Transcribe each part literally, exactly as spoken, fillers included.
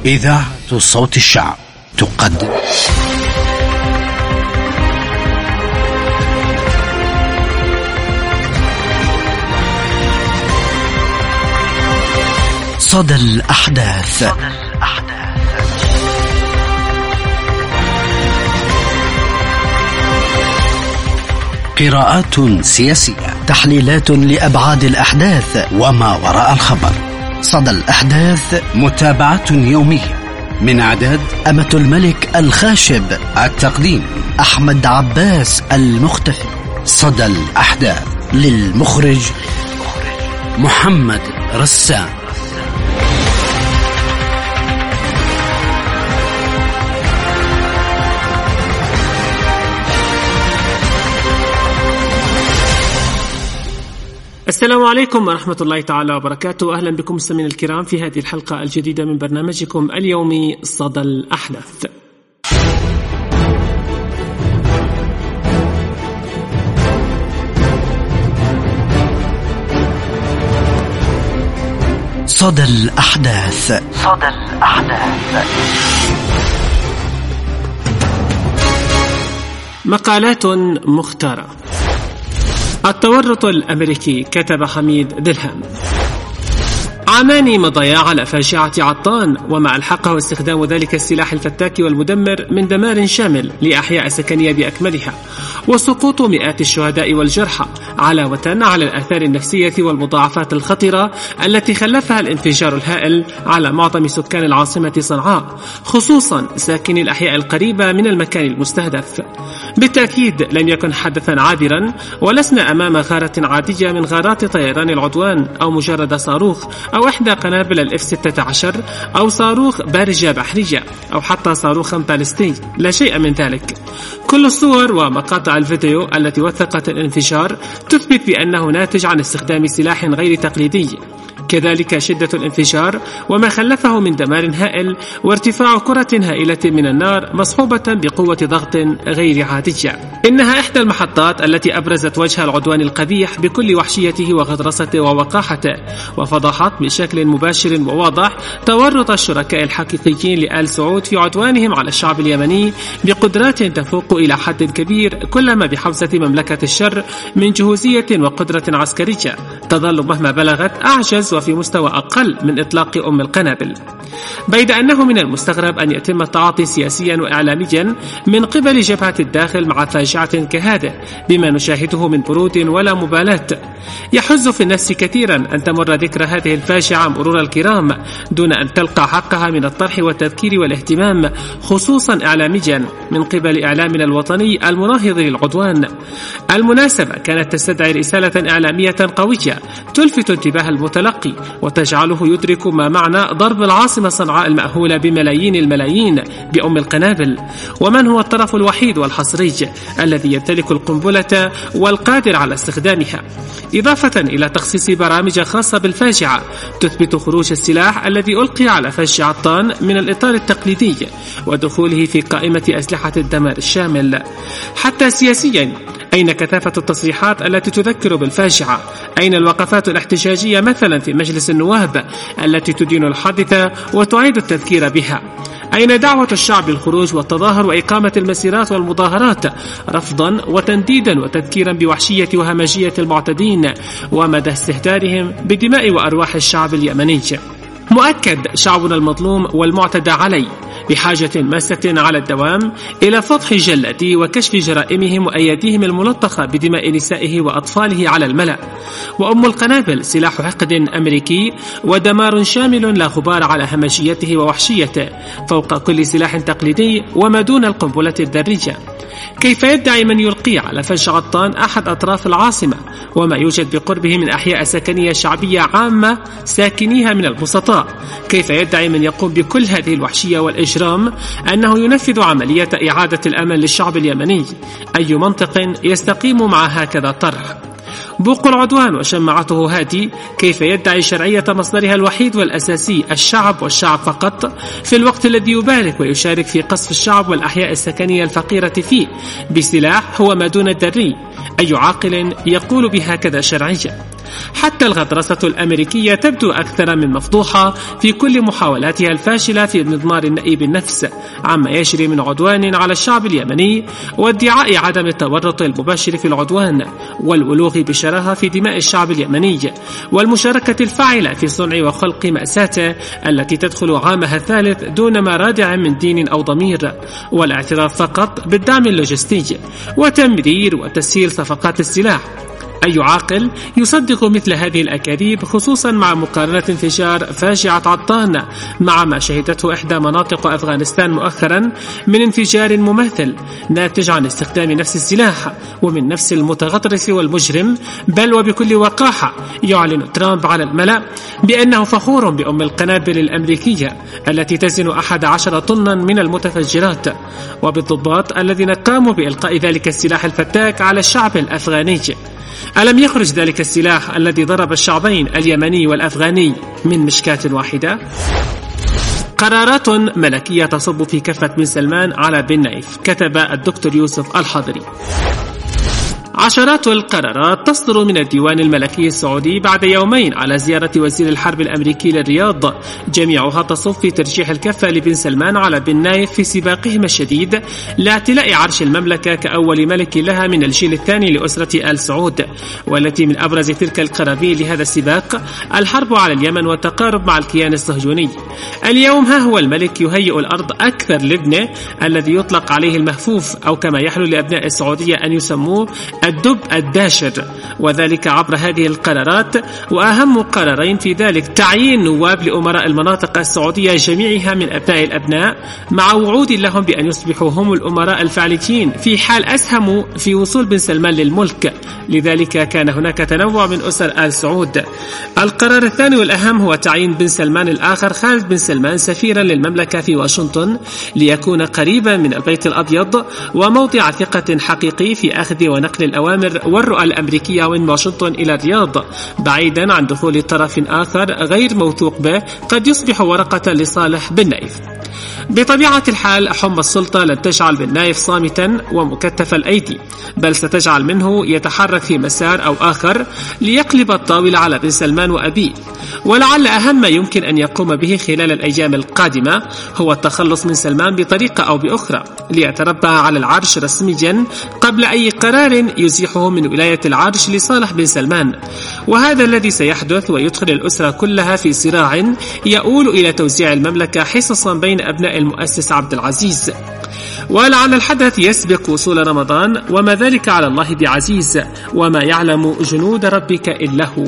إذاعة صوت الشعب تقدم صدى الأحداث. قراءات سياسية، تحليلات لأبعاد الأحداث وما وراء الخبر. صدى الأحداث، متابعة يومية من إعداد أمة الملك الخاشب، التقديم أحمد عباس المختفي. صدى الأحداث للمخرج محمد رسام. السلام عليكم ورحمة الله تعالى وبركاته. أهلا بكم مستمعينا الكرام في هذه الحلقة الجديدة من برنامجكم اليومي صدى الأحداث. صدى الأحداث. صدى الأحداث. مقالات مختارة. التورط الأمريكي، كتب حميد دلهام. عامان مضيا على فاجعة عطان وما ألحقه استخدام ذلك السلاح الفتاك والمدمر من دمار شامل لأحياء سكنية بأكملها، وسقوط مئات الشهداء والجرحى، علاوة على الآثار النفسية والمضاعفات الخطرة التي خلفها الانفجار الهائل على معظم سكان العاصمة صنعاء، خصوصا ساكني الأحياء القريبة من المكان المستهدف. بالتأكيد لم يكن حدثا عابرا، ولسنا أمام غارة عادية من غارات طيران العدوان أو مجرد صاروخ أو إحدى قنابل الإف ستة عشر أو صاروخ بارجة بحرية أو حتى صاروخ باليستي، لا شيء من ذلك. كل الصور ومقاطع الفيديو التي وثقت الانفجار تثبت بأنه ناتج عن استخدام سلاح غير تقليدي، كذلك شدة الانفجار وما خلفه من دمار هائل وارتفاع كرة هائلة من النار مصحوبة بقوة ضغط غير عادية. إنها إحدى المحطات التي أبرزت وجه العدوان القبيح بكل وحشيته وغطرسته ووقاحته، وفضحت بشكل مباشر وواضح تورط الشركاء الحقيقيين لآل سعود في عدوانهم على الشعب اليمني بقدرات تفوق إلى حد كبير كل ما بحوزة مملكة الشر من جهوزية وقدرة عسكرية تظل مهما بلغت أعجز وفي مستوى أقل من إطلاق أم القنابل. بيد أنه من المستغرب أن يتم التعاطي سياسيا وإعلاميا من قبل جبهة الداخل مع فاجعة كهذه بما نشاهده من برود ولا مبالاة. يحز في النفس كثيرا أن تمر ذكرى هذه الفاجعة مرور الكرام دون أن تلقى حقها من الطرح والتذكير والاهتمام، خصوصا إعلاميا من قبل إعلامنا الوطني المناهض للعدوان. المناسبة كانت تستدعي رسالة إعلامية قوية تلفت انتباه المتلقي وتجعله يدرك ما معنى ضرب العاصمة صنعاء المأهولة بملايين الملايين بأم القنابل، ومن هو الطرف الوحيد والحصري الذي يمتلك القنبلة والقادر على استخدامها، إضافة إلى تخصيص برامج خاصة بالفاجعة تثبت خروج السلاح الذي ألقي على فج عطان من الإطار التقليدي ودخوله في قائمة أسلحة الدمار الشامل. حتى سياسيا، أين كثافة التصريحات التي تذكر بالفاجعة؟ أين الوقفات الاحتجاجية مثلا في مجلس النواب التي تدين الحادثة وتعيد التذكير بها؟ أين دعوة الشعب الخروج والتظاهر وإقامة المسيرات والمظاهرات رفضا وتنديدا وتذكيرا بوحشية وهمجية المعتدين ومدى استهتارهم بدماء وأرواح الشعب اليمني؟ مؤكد شعبنا المظلوم والمعتدى عليه بحاجة ماسة على الدوام إلى فضح جلدي وكشف جرائمهم وأيديهم الملطخة بدماء نسائه وأطفاله على الملأ. وأم القنابل سلاح حقد أمريكي ودمار شامل لا غبار على همجيته ووحشيته فوق كل سلاح تقليدي وما دون القنبلة الذرية. كيف يدعي من يلقي على فج عطان أحد أطراف العاصمة وما يوجد بقربه من أحياء سكنية شعبية عامة ساكنيها من البسطاء؟ كيف يدعي من يقوم بكل هذه الوحشية والإجرام أنه ينفذ عملية إعادة الأمن للشعب اليمني؟ أي منطق يستقيم مع هكذا طرح؟ بوق العدوان وشمعته هادي كيف يدعي شرعية مصدرها الوحيد والأساسي الشعب والشعب فقط، في الوقت الذي يبارك ويشارك في قصف الشعب والأحياء السكنية الفقيرة فيه بسلاح هو ما دون الدري؟ أي عاقل يقول بهكذا شرعية؟ حتى الغطرسة الأمريكية تبدو أكثر من مفضوحة في كل محاولاتها الفاشلة في مضمار النأي بالنفس عما يجري من عدوان على الشعب اليمني وادعاء عدم التورط المباشر في العدوان والولوغ بشراهة في دماء الشعب اليمني والمشاركة الفاعلة في صنع وخلق مأساته التي تدخل عامها الثالث دون ما رادع من دين أو ضمير، والاعتراف فقط بالدعم اللوجستي وتمرير وتسهيل صفقات السلاح. أي عاقل يصدق مثل هذه الأكاذيب، خصوصا مع مقارنة انفجار فاجعة عطان مع ما شهدته إحدى مناطق أفغانستان مؤخرا من انفجار مماثل ناتج عن استخدام نفس السلاح ومن نفس المتغطرس والمجرم. بل وبكل وقاحة يعلن ترامب على الملأ بأنه فخور بأم القنابل الأمريكية التي تزن أحد عشر طنا من المتفجرات وبالضباط الذين قاموا بإلقاء ذلك السلاح الفتاك على الشعب الأفغاني. ألم يخرج ذلك السلاح الذي ضرب الشعبين اليمني والأفغاني من مشكاة واحدة؟ قرارات ملكية تصب في كفة بن سلمان على بن نايف، كتب الدكتور يوسف الحضري. عشرات القرارات تصدر من الديوان الملكي السعودي بعد يومين على زيارة وزير الحرب الأمريكي للرياض، جميعها تصب في ترجيح الكفة لبن سلمان على بن نايف في سباقهما الشديد لاعتلاء عرش المملكة كأول ملك لها من الجيل الثاني لأسرة آل سعود. والتي من أبرز تلك القرابين لهذا السباق الحرب على اليمن والتقارب مع الكيان الصهيوني. اليوم ها هو الملك يهيئ الأرض أكثر لابنه الذي يطلق عليه المهفوف، أو كما يحلو لأبناء السعودية أن يسموه الدب الداشر، وذلك عبر هذه القرارات. وأهم قرارين في ذلك تعيين نواب لأمراء المناطق السعودية جميعها من أبناء الأبناء، مع وعود لهم بأن يصبحوا هم الأمراء الفعليين في حال أسهموا في وصول بن سلمان للملك. لذلك كان هناك تنوع من أسر آل سعود. القرار الثاني والأهم هو تعيين بن سلمان الآخر خالد بن سلمان سفيرا للمملكة في واشنطن، ليكون قريبا من البيت الأبيض وموضع ثقة حقيقي في أخذ ونقل الأوامر والرؤى الأمريكية من واشنطن إلى الرياض، بعيدا عن دخول طرف آخر غير موثوق به قد يصبح ورقة لصالح بن نايف. بطبيعة الحال حمى السلطة لن تجعل بن نايف صامتا ومكتف الأيدي، بل ستجعل منه يتحرك في مسار أو آخر ليقلب الطاولة على بن سلمان وأبيه. ولعل أهم ما يمكن أن يقوم به خلال الأيام القادمة هو التخلص من سلمان بطريقة أو بأخرى ليتربع على العرش رسميا قبل أي قرار يزيحه من ولاية العرش لصالح بن سلمان، وهذا الذي سيحدث ويدخل الأسرة كلها في صراع يؤول إلى توزيع المملكة حصصا بين أبناء المؤسس عبد العزيز. ولعل الحدث يسبق وصول رمضان، وما ذلك على الله بعزيز، وما يعلم جنود ربك إلا هو.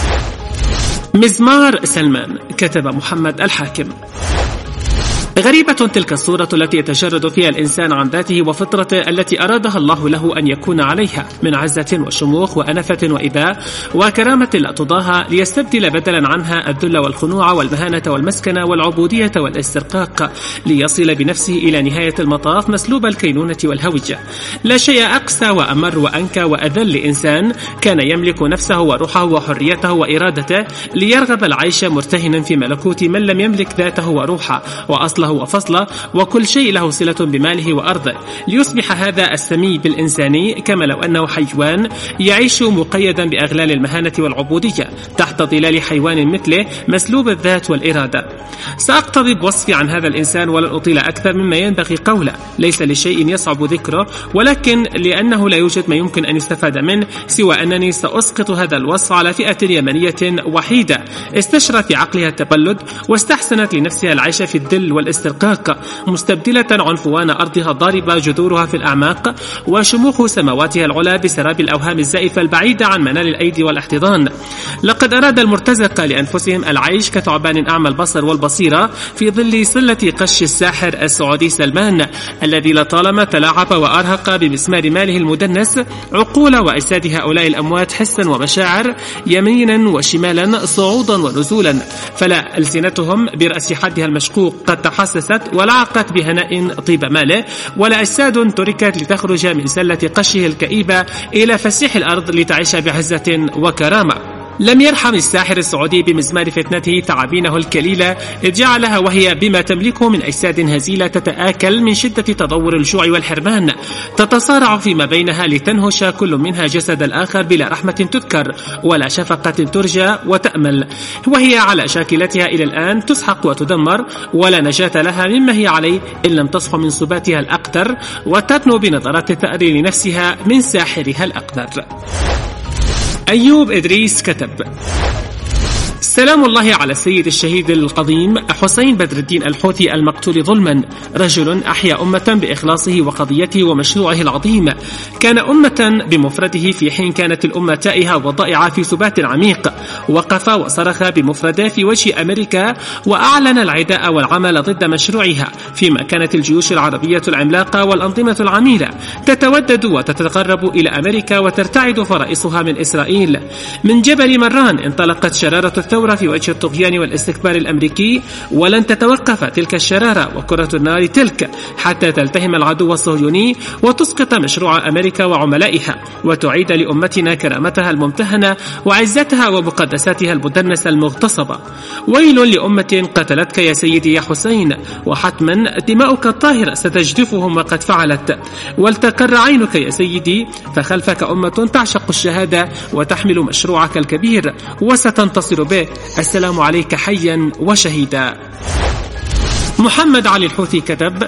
مزمار سلمان، كتب محمد الحاكم. غريبة تلك الصورة التي يتجرد فيها الإنسان عن ذاته وفطرته التي أرادها الله له أن يكون عليها من عزة وشموخ وأنفة وإذاء وكرامة لا تضاهى، ليستبدل بدلا عنها الذل والخنوع والمهانة والمسكنة والعبودية والاسترقاق، ليصل بنفسه إلى نهاية المطاف مسلوب الكينونة والهوية. لا شيء أقسى وأمر وأنكى وأذل لإنسان كان يملك نفسه وروحه وحريته وإرادته ليرغب العيش مرتهنا في ملكوت من لم يملك ذاته وروحه وأصله وفصله وكل شيء له صلة بماله وأرضه، ليصبح هذا السمي بالإنساني كما لو أنه حيوان يعيش مقيدا بأغلال المهانة والعبودية تحت ظلال حيوان مثله مسلوب الذات والإرادة. سأقتضي بوصفي عن هذا الإنسان ولن أطيل أكثر مما ينبغي قوله، ليس لشيء يصعب ذكره، ولكن لأنه لا يوجد ما يمكن أن يستفاد منه سوى أنني سأسقط هذا الوصف على فئة يمنية وحيدة استشرت في عقلها التبلد واستحسنت لنفسها العيش في الذل والاسترقاق، مستبدلة عنفوان أرضها ضاربة جذورها في الأعماق وشموخ سماواتها العلا بسراب الأوهام الزائفة البعيدة عن منال الأيدي والاحتضان. لقد أراد المرتزقة لأنفسهم العيش كثعبان أعمى البصر والبصيرة في ظل سلة قش الساحر السعودي سلمان، الذي لطالما تلاعب وأرهق بمسمار ماله المدنس عقول وأجساد هؤلاء الأموات حسا ومشاعر، يمينا وشمالا، صعودا ونزولا، فلا ألسنتهم برأس حدها المشقوق قد تحسست ولعقت بهناء طيب ماله، ولا أجساد تركت لتخرج من سلة قشه الكئيبة إلى فسيح الأرض لتعيش بعزة وكرامة. لم يرحم الساحر السعودي بمزمار فتنته تعابينه الكليلة إذ جعلها وهي بما تملكه من أجساد هزيلة تتآكل من شدة تضور الجوع والحرمان، تتصارع فيما بينها لتنهش كل منها جسد الآخر بلا رحمة تذكر ولا شفقة ترجى وتأمل، وهي على شاكلتها إلى الآن تسحق وتدمر ولا نجاة لها مما هي عليه إن لم تصف من سباتها الأقدر وتدنو بنظرات الثأر لنفسها من ساحرها الأقدر. أيوب إدريس كتب: سلام الله على السيد الشهيد القديم حسين بدر الدين الحوثي المقتول ظلما، رجل أحيا أمة بإخلاصه وقضيته ومشروعه العظيم، كان أمة بمفرده في حين كانت الأمة تائهة وضائعة في سبات عميق، وقف وصرخ بمفرده في وجه أمريكا وأعلن العداء والعمل ضد مشروعها، فيما كانت الجيوش العربية العملاقة والأنظمة العميلة تتودد وتتقرب إلى أمريكا وترتعد فرائصها من إسرائيل. من جبل مران انطلقت شرارة الثورة في وجه الطغيان والاستكبار الأمريكي، ولن تتوقف تلك الشرارة وكرة النار تلك حتى تلتهم العدو الصهيوني وتسقط مشروع أمريكا وعملائها وتعيد لأمتنا كرامتها الممتهنة وعزتها ومقدساتها المدنسة المغتصبة. ويل لأمة قتلتك يا سيدي يا حسين، وحتما دماؤك الطاهرة ستجدفهم وقد فعلت، ولتقر عينك يا سيدي فخلفك أمة تعشق الشهادة وتحمل مشروعك الكبير وستنتصر به. السلام عليك حيا وشهيدا. محمد علي الحوثي كتب: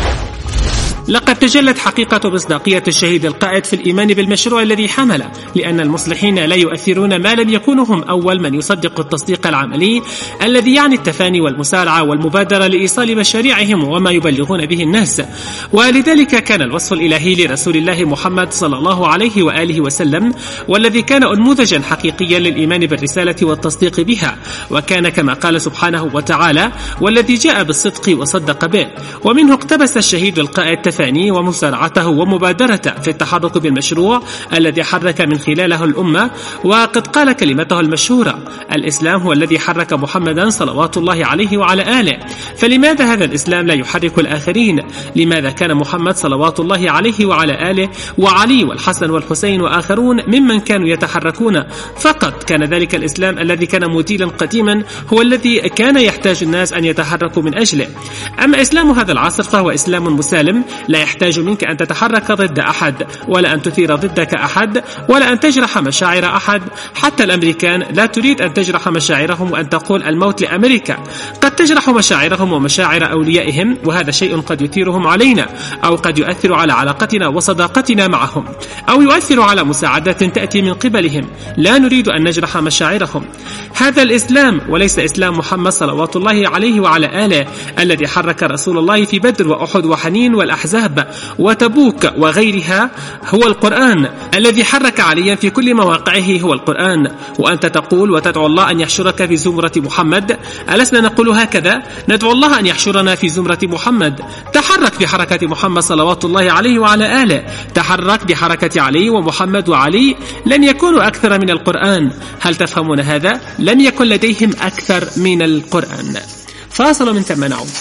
لقد تجلت حقيقة مصداقية الشهيد القائد في الإيمان بالمشروع الذي حمله، لأن المصلحين لا يؤثرون ما لم يكونوا هم أول من يصدق التصديق العملي الذي يعني التفاني والمسارعة والمبادرة لإيصال مشاريعهم وما يبلغون به الناس. ولذلك كان الوصف الإلهي لرسول الله محمد صلى الله عليه وآله وسلم، والذي كان أنموذجا حقيقيا للإيمان بالرسالة والتصديق بها، وكان كما قال سبحانه وتعالى: والذي جاء بالصدق وصدق به. ومنه اقتبس الشهيد القائد تفاني ومسارعته ومبادرته في التحرك بالمشروع الذي حرك من خلاله الأمة، وقد قال كلمته المشهورة: الإسلام هو الذي حرك محمدا صلوات الله عليه وعلى آله. فلماذا هذا الإسلام لا يحرك الآخرين؟ لماذا كان محمد صلوات الله عليه وعلى آله وعلي والحسن والحسين وآخرون ممن كانوا يتحركون؟ فقط كان ذلك الإسلام الذي كان مديلا قديما هو الذي كان يحتاج الناس أن يتحركوا من أجله. أما إسلام هذا العصر فهو إسلام مسالم، لا يحتاج منك أن تتحرك ضد أحد، ولا أن تثير ضدك أحد، ولا أن تجرح مشاعر أحد. حتى الأمريكان لا تريد أن تجرح مشاعرهم وأن تقول الموت لأمريكا. قد تجرح مشاعرهم ومشاعر أوليائهم، وهذا شيء قد يثيرهم علينا، أو قد يؤثر على علاقتنا وصداقتنا معهم، أو يؤثر على مساعدات تأتي من قبلهم. لا نريد أن نجرح مشاعرهم. هذا الإسلام وليس إسلام محمد صلوات الله عليه وعلى آله الذي حرك رسول الله في بدر وأحد وحنين والأحزاب وتبوك وغيرها هو القرآن. الذي حرك عليا في كل مواقعه هو القرآن. وأنت تقول وتدعو الله أن يحشرك في زمرة محمد. ألسنا نقول هكذا؟ ندعو الله أن يحشرنا في زمرة محمد. تحرك بحركة محمد صلوات الله عليه وعلى آله، تحرك بحركة علي ومحمد وعلي، لن يكونوا أكثر من القرآن. هل تفهمون هذا؟ لم يكن لديهم أكثر من القرآن. فاصل من ثم نعود.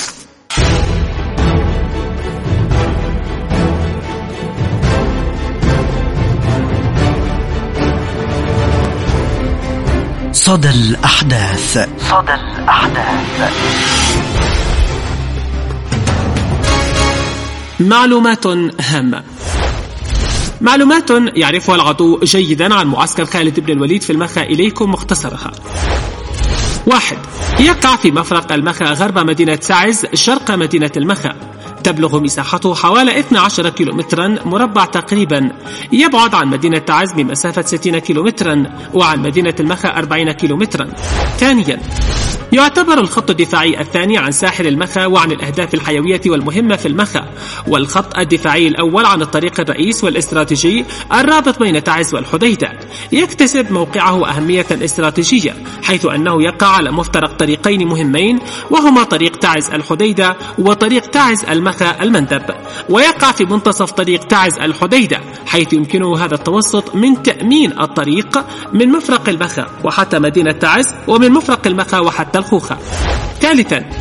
صدى الأحداث. صدى الأحداث. معلومات هامة. معلومات يعرفها العدو جيدا عن معسكر خالد بن الوليد في المخا، إليكم مختصرها. واحد، يقع في مفرق المخا غرب مدينة سعز شرق مدينة المخا، تبلغ مساحته حوالي اثني عشر كيلومترا مربع تقريبا، يبعد عن مدينة تعز بمسافة ستين كيلومترا، وعن مدينة المخا أربعين كيلومترا. ثانيا، يعتبر الخط الدفاعي الثاني عن ساحل المخا وعن الأهداف الحيوية والمهمة في المخا، والخط الدفاعي الأول عن الطريق الرئيس والاستراتيجي الرابط بين تعز والحديدة. يكتسب موقعه أهمية استراتيجية، حيث أنه يقع على مفترق طريقين مهمين، وهما طريق تعز الحديدة وطريق تعز المخا المندب، ويقع في منتصف طريق تعز الحديدة، حيث يمكنه هذا التوسط من تأمين الطريق من مفرق المخا وحتى مدينة تعز، ومن مفرق المخا وحتى الخوخة. ثالثا،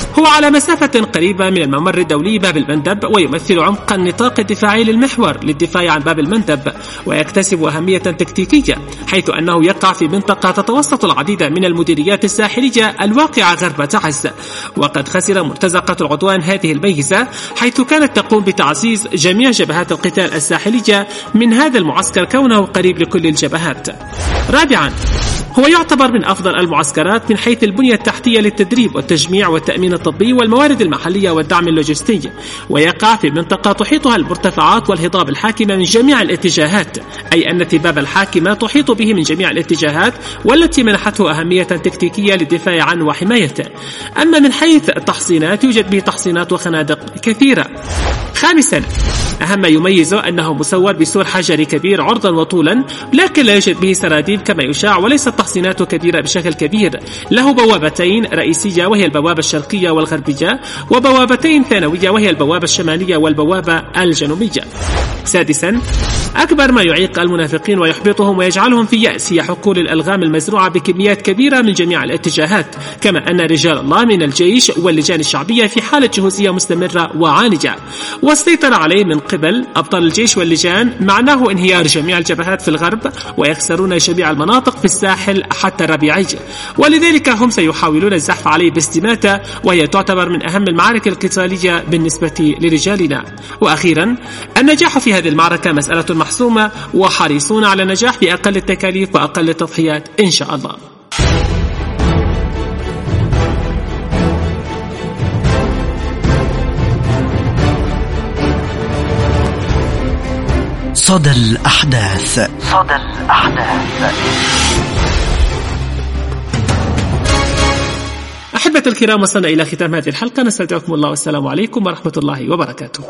هو على مسافة قريبة من الممر الدولي باب المندب، ويمثل عمق النطاق الدفاعي للمحور للدفاع عن باب المندب، ويكتسب أهمية تكتيكية حيث أنه يقع في منطقة تتوسط العديد من المديريات الساحلية الواقعة غرب تعز. وقد خسر مرتزقة العدوان هذه الميزة حيث كانت تقوم بتعزيز جميع جبهات القتال الساحلية من هذا المعسكر كونه قريب لكل الجبهات. رابعا، هو يعتبر من أفضل المعسكرات من حيث البنية التحتية للتدريب والتجميع والتأمين الطبي والموارد المحلية والدعم اللوجستي، ويقع في منطقة تحيطها المرتفعات والهضاب الحاكمة من جميع الاتجاهات، أي أن تباب الحاكمة تحيط به من جميع الاتجاهات، والتي منحته أهمية تكتيكية للدفاع عنه وحمايته. أما من حيث التحصينات يوجد به تحصينات وخنادق كثيرة. خامسا، أهم ما يميزه أنه مسور بسور حجري كبير عرضا وطولا، لكن لا يوجد به سراديب كما يشاع، وليست تحصيناته كبيرة بشكل كبير. له بوابتين رئيسية وهي البوابة الشرقية والغربية، وبوابتين ثانوية وهي البوابة الشمالية والبوابة الجنوبية. سادسا، أكبر ما يعيق المنافقين ويحبطهم ويجعلهم في يأس هي حقول الألغام المزروعة بكميات كبيرة من جميع الاتجاهات، كما أن رجال الله من الجيش واللجان الشعبية في حالة جهوزية مستمرة وعالجة، والسيطرة عليه من قبل أبطال الجيش واللجان معناه انهيار جميع الجبهات في الغرب، ويخسرون جميع المناطق في الساحل حتى الربيعي، ولذلك هم سيحاولون الزحف عليه باستماتة، وهي تعتبر من أهم المعارك القتالية بالنسبة لرجالنا. وأخيرا، النجاح في هذه المعركة مسألة محسومة، وحريصون على النجاح بأقل التكاليف وأقل التضحيات إن شاء الله. صدى الأحداث. صدى الأحداث. أحبة الكرام، وصلنا إلى ختام هذه الحلقة، نستودعكم الله والسلام عليكم ورحمة الله وبركاته.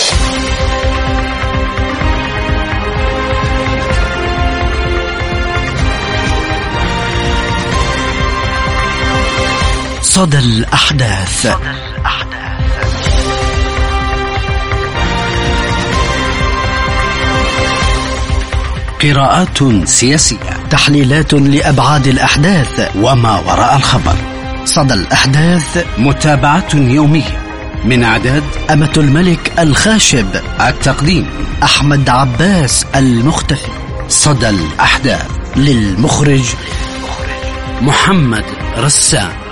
صدى الأحداث. صدى الأحداث. قراءات سياسية، تحليلات لأبعاد الأحداث وما وراء الخبر. صدى الأحداث، متابعة يومية من إعداد أمة الملك الخاشب، التقديم أحمد عباس المختفي. صدى الأحداث، للمخرج محمد رسام.